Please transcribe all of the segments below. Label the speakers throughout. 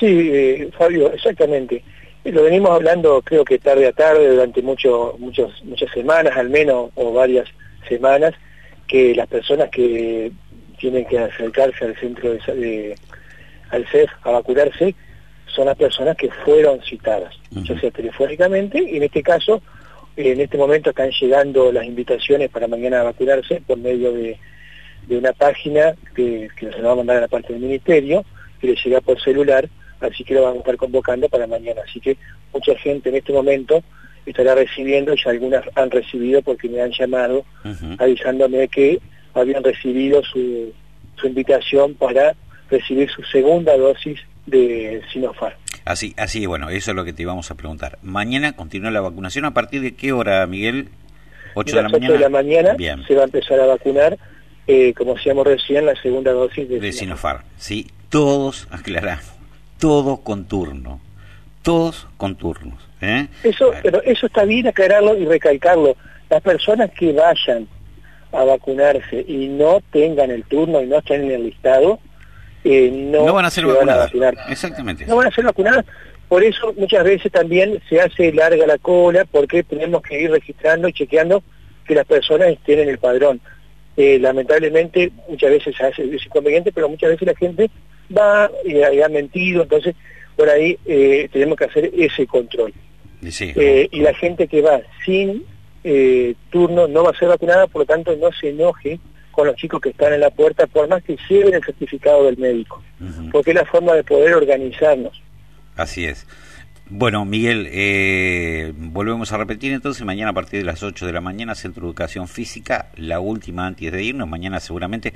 Speaker 1: Sí, Fabio, exactamente. Lo venimos hablando, creo que tarde a tarde, durante muchas semanas al menos, o varias semanas, que las personas que tienen que acercarse al centro al CEF a vacunarse son las personas que fueron citadas, ya sea telefónicamente, y en este caso, en este momento están llegando las invitaciones para mañana a vacunarse por medio de una página que se va a mandar a la parte del ministerio, que le llega por celular, así que lo van a estar convocando para mañana. Así que mucha gente en este momento estará recibiendo, y algunas han recibido porque me han llamado avisándome que habían recibido su invitación para recibir su segunda dosis de Sinopharm.
Speaker 2: Así, bueno, eso es lo que te íbamos a preguntar. Mañana continúa la vacunación, ¿a partir de qué hora, Miguel? 8 de la mañana.
Speaker 1: 8 de la mañana.
Speaker 2: Bien.
Speaker 1: Se va a empezar a vacunar, como decíamos recién, la segunda dosis de
Speaker 2: Sinopharm. Sí, todos, aclaramos, todos con turno, todos con turnos.
Speaker 1: Pero eso está bien aclararlo y recalcarlo. Las personas que vayan a vacunarse y no tengan el turno y no estén en el listado, no van a ser vacunadas.
Speaker 2: Exactamente.
Speaker 1: No van a ser vacunadas. Por eso muchas veces también se hace larga la cola, porque tenemos que ir registrando y chequeando que las personas estén en el padrón. Lamentablemente muchas veces se hace inconveniente, pero muchas veces la gente va y ha mentido, entonces por ahí tenemos que hacer ese control.
Speaker 2: Sí.
Speaker 1: Y la gente que va sin turno no va a ser vacunada, por lo tanto no se enoje con los chicos que están en la puerta, por más que lleven el certificado del médico, porque es la forma de poder organizarnos.
Speaker 2: Así es. Bueno, Miguel, volvemos a repetir entonces, mañana a partir de las 8 de la mañana, Centro de Educación Física, la última antes de irnos, mañana seguramente.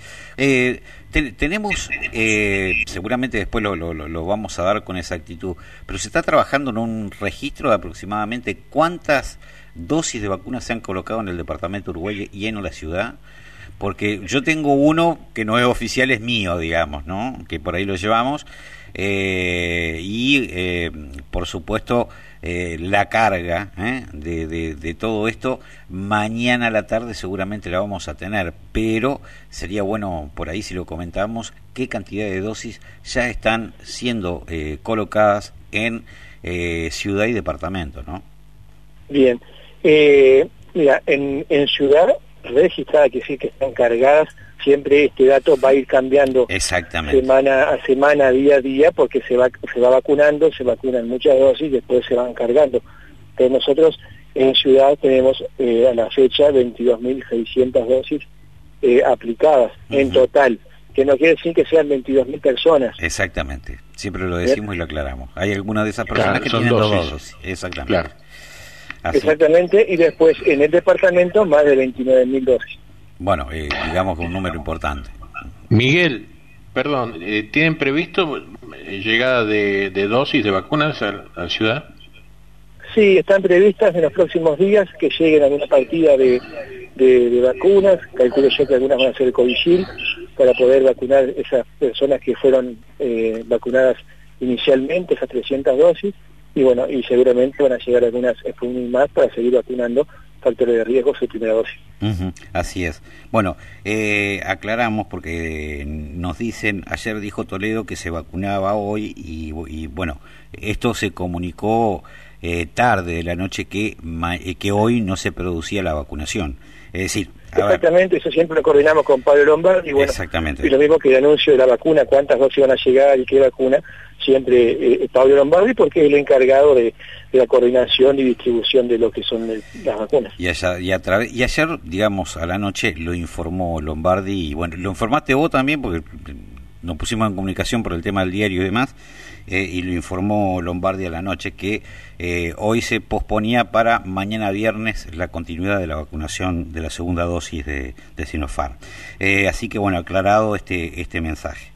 Speaker 2: Tenemos, seguramente después lo vamos a dar con exactitud, pero se está trabajando en un registro de aproximadamente cuántas dosis de vacunas se han colocado en el departamento de Uruguay y en la ciudad, porque yo tengo uno que no es oficial, es mío, digamos, ¿no? Que por ahí lo llevamos. Por supuesto la carga de todo esto mañana a la tarde seguramente la vamos a tener, pero sería bueno por ahí si lo comentamos qué cantidad de dosis ya están siendo colocadas en ciudad y departamento, ¿no? Bien,
Speaker 1: mira, en ciudad registrada, que sí que están cargadas. Siempre este dato va a ir cambiando semana a semana, día a día, porque se va vacunando, se vacunan muchas dosis, después se van cargando. Pero nosotros en ciudad tenemos a la fecha 22.600 dosis aplicadas en total, que no quiere decir que sean 22.000 personas.
Speaker 2: Exactamente, siempre lo decimos y lo aclaramos. Hay algunas de esas personas que tienen dos dosis. Exactamente.
Speaker 1: Claro. Exactamente, y después en el departamento más de 29.000 dosis.
Speaker 2: Bueno, digamos que un número importante.
Speaker 3: Miguel, perdón, ¿tienen previsto llegada de dosis de vacunas a la ciudad?
Speaker 1: Sí, están previstas en los próximos días que lleguen alguna partida de vacunas. Calculo yo que algunas van a ser el Covishield, para poder vacunar esas personas que fueron vacunadas inicialmente, esas 300 dosis, y bueno, y seguramente van a llegar algunas Sputnik más para seguir vacunando factores de riesgo su primera dosis.
Speaker 2: Así es. Bueno, aclaramos porque nos dicen, ayer dijo Toledo que se vacunaba hoy y bueno, esto se comunicó tarde de la noche que hoy no se producía la vacunación. Es decir,
Speaker 1: exactamente, eso siempre lo coordinamos con Pablo Lombardi, y bueno,
Speaker 2: exactamente.
Speaker 1: Y lo mismo que el anuncio de la vacuna, cuántas dosis van a llegar y qué vacuna, siempre Pablo Lombardi, porque es el encargado de la coordinación y distribución de lo que son las vacunas.
Speaker 2: Y ayer, digamos, a la noche lo informó Lombardi, y bueno, lo informaste vos también, porque nos pusimos en comunicación por el tema del diario y demás, y lo informó Lombardi a la noche que hoy se posponía para mañana viernes la continuidad de la vacunación de la segunda dosis de Sinopharm. Así que bueno, aclarado este mensaje.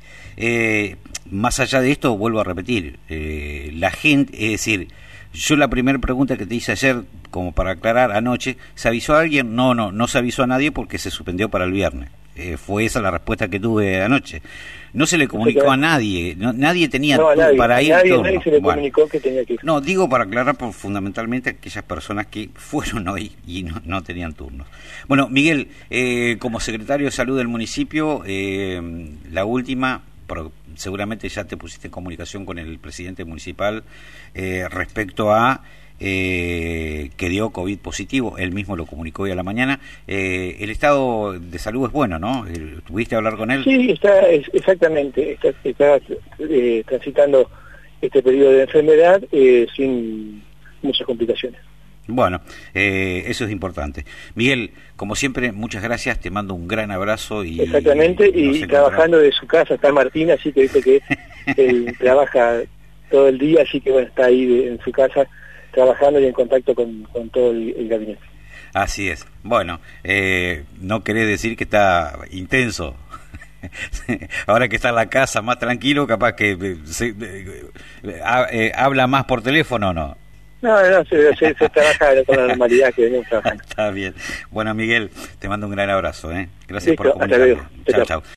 Speaker 2: Más allá de esto, vuelvo a repetir, la gente, es decir, yo la primera pregunta que te hice ayer, como para aclarar, anoche, ¿se avisó a alguien? No se avisó a nadie porque se suspendió para el viernes. Fue esa la respuesta que tuve anoche. No se le comunicó a nadie, nadie tenía para ir.
Speaker 1: Nadie se le comunicó que tenía que ir.
Speaker 2: No, digo para aclarar fundamentalmente a aquellas personas que fueron hoy y no tenían turnos. Bueno, Miguel, como secretario de Salud del municipio, la última, seguramente ya te pusiste en comunicación con el presidente municipal respecto a que dio COVID positivo. Él mismo lo comunicó hoy a la mañana. El estado de salud es bueno, ¿no? ¿Pudiste hablar con él?
Speaker 1: Sí, exactamente, está transitando este periodo de enfermedad sin muchas complicaciones.
Speaker 2: Bueno, eso es importante. Miguel, como siempre, muchas gracias, te mando un gran abrazo.
Speaker 1: Exactamente, y trabajando de su casa está Martín, así que dice que él trabaja todo el día, así que bueno, está ahí en su casa trabajando y en contacto con todo el gabinete.
Speaker 2: Así es. Bueno, no querés decir que está intenso. Ahora que está en la casa más tranquilo, capaz que habla más por teléfono, ¿o no?
Speaker 1: No, se trabaja con la normalidad que venimos trabajando.
Speaker 2: Está bien. Bueno, Miguel, te mando un gran abrazo. Gracias.
Speaker 1: Listo,
Speaker 2: por comunicarte.
Speaker 1: hasta luego.
Speaker 2: Chao, chao.